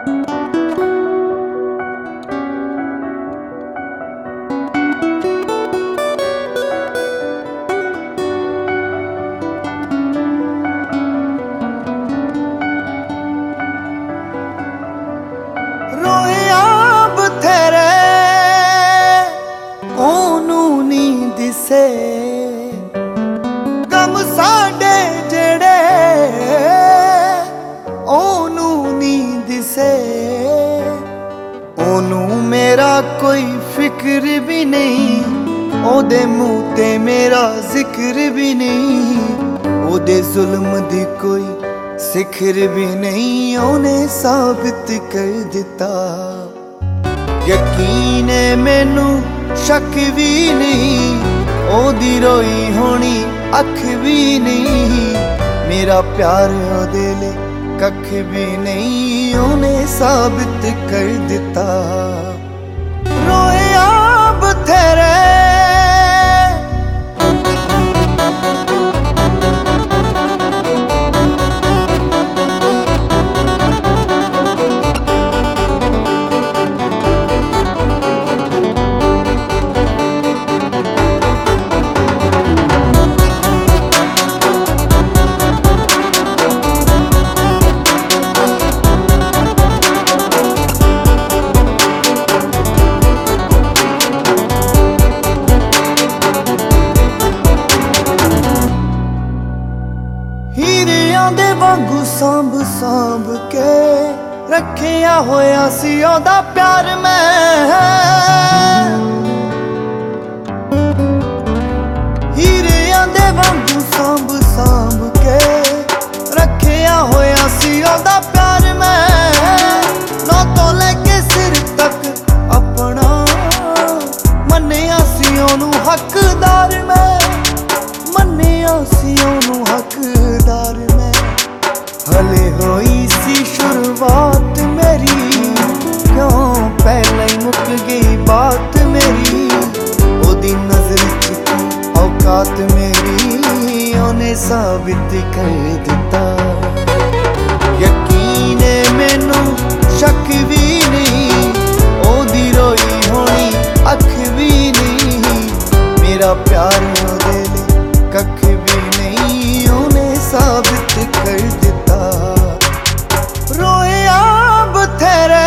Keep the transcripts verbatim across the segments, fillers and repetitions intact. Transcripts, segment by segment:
ਰੋਇਆ ਬਥੇਰੇ ਉਹਨੂੰ ਨੀ ਦਿਸੇ, ਗਮ ਸਾਡੇ ਜਿਹੜੇ ਉਹਨੂੰ ਨੀ ਦਿਸੇ। ਉਹਨੂੰ ਮੇਰਾ ਕੋਈ ਫਿਕਰ ਵੀ ਨਹੀਂ, ਉਹਦੇ ਮੂੰਹ ਤੇ ਮੇਰਾ ਜ਼ਿਕਰ ਵੀ ਨਹੀਂ, ਉਹਦੇ ਜ਼ੁਲਮ ਦੀ ਕੋਈ ਸਿਖਰ ਵੀ ਨਹੀਂ। ਉਹਨੇ ਸਾਬਿਤ ਕਰ ਦਿੱਤਾ, ਯਕੀਨ ਏ ਮੈਨੂੰ ਸ਼ੱਕ ਵੀ ਨਹੀਂ, ਉਹਦੀ ਰੋਈ ਹੋਣੀ ਅੱਖ ਵੀ ਨਹੀਂ। ਮੇਰਾ ਪਿਆਰ ਉਹਦੇ ਲਈ ਕੱਖ ਵੀ ਨਹੀਂ, ਉਹਨੇ ਸਾਬਿਤ ਕਰ ਦਿੱਤਾ। ਰੋਇਆ ਬਥੇਰੇ ਹੀਰਿਆਂ ਦੇ ਵਾਂਗੂ ਸਾਂਭ ਸਾਂਭ ਕੇ ਰੱਖਿਆ ਹੋਇਆ ਸੀ ਉਹਦਾ ਪਿਆਰ ਮੈਂ। ਹੀਰਿਆਂ ਦੇ ਵਾਂਗੂ ਸਾਂਭ ਸਾਂਭ ਕੇ ਰੱਖਿਆ ਹੋਇਆ ਸੀ ਉਹਦਾ ਪਿਆਰ ਮੈਂ। ਨੌ ਤੋਂ ਲੈ ਕੇ ਸਿਰ ਤੱਕ ਆਪਣਾ ਮੰਨਿਆ ਸੀ ਉਹਨੂੰ ਹੱਕਦਾਰ ਮੈਂ, ਮੰਨਿਆ ਸੀ ਉਹਨੂੰ ਹੱਕਦਾਰ ਮੈਂ। ਹਲੇ ਹੋਈ ਸੀ ਸ਼ੁਰੂਆਤ ਮੇਰੀ, ਕਿਉਂ ਪਹਿਲਾਂ ਹੀ ਮੁੱਕ ਗਈ ਬਾਤ ਮੇਰੀ। ਉਹਦੀ ਨਜ਼ਰ ਚ ਔਕਾਤ ਮੇਰੀ ਉਹਨੇ ਸਾਬਿਤ ਕਰ ਦਿੱਤਾ। ਯਕੀਨ ਏ ਮੈਨੂੰ ਸ਼ੱਕ ਵੀ ਨਹੀਂ, ਉਹਦੀ ਰੋਈ ਹੋਣੀ ਅੱਖ ਵੀ ਨਹੀਂ। ਮੇਰਾ ਪਿਆਰ ਉਹਦੇ ਲਈ ਕੱਖ ਵੀ ਨਹੀਂ, ਉਹਨੇ ਸਾਬਿਤ ਕਰ ਦਿੱਤਾ। ਰੋਇਆ ਬਥੇਰੇ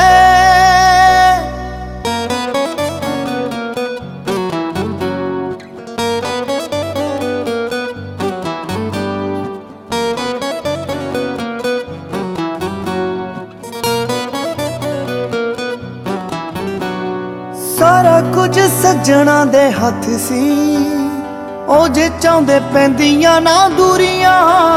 ਸਾਰਾ ਕੁਝ ਸੱਜਣਾ ਦੇ ਹੱਥ ਸੀ, ਉਹ ਜੇ ਚਾਹੁੰਦੇ ਪੈਂਦੀਆਂ ਨਾ ਦੂਰੀਆਂ।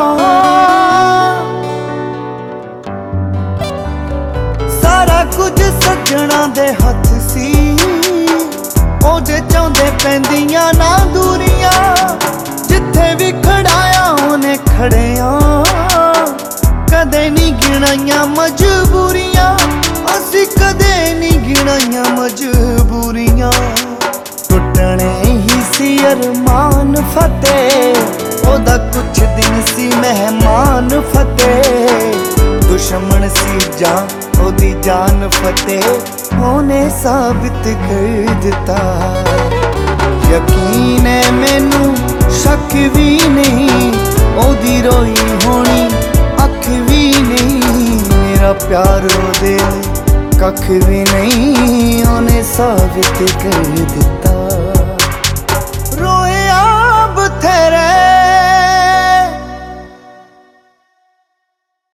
ਸਾਰਾ ਕੁਝ ਸੱਜਣਾ ਦੇ ਹੱਥ ਸੀ, ਉਹ ਜੇ ਚਾਹੁੰਦੇ ਪੈਂਦੀਆਂ ਨਾ ਦੂਰੀਆਂ। ਜਿੱਥੇ ਵੀ ਖੜਾਇਆ ਉਹਨੇ ਖੜਿਆ, ਕਦੇ ਨਹੀਂ ਗਿਣਾਈਆਂ ਮਜਬੂਰੀਆਂ। ਅਸੀਂ ਕਦੇ ਨਹੀਂ ਗਿਣਾਈਆਂ ਮਜਬੂਰੀਆਂ। ਟੁੱਟਣੇ ਹੀ ਸੀ ਅਰਮਾਨ ਫਤਿਹ, ਉਹਦਾ ਕੁਛ ਦਿਨ ਸੀ ਮਹਿਮਾਨ ਫਤਿਹ। ਦੁਸ਼ਮਣ ਸੀ ਜਾਂ ਉਹਦੀ ਜਾਨ ਫਤਿਹ, ਉਹਨੇ ਸਾਬਿਤ ਕਰ ਦਿੱਤਾ। ਯਕੀਨ ਏ ਮੈਨੂੰ ਸ਼ੱਕ ਵੀ ਨਹੀਂ, ਉਹਦੀ ਰੋਈ ਹੋਣੀ ਅੱਖ ਵੀ ਨਹੀਂ। ਮੇਰਾ ਪਿਆਰ ਉਹਦੇ ਕੱਖ ਵੀ ਨਹੀਂ, ਉਹਨੇ ਸਾਬਿਤ ਕਰ ਦਿੱਤਾ।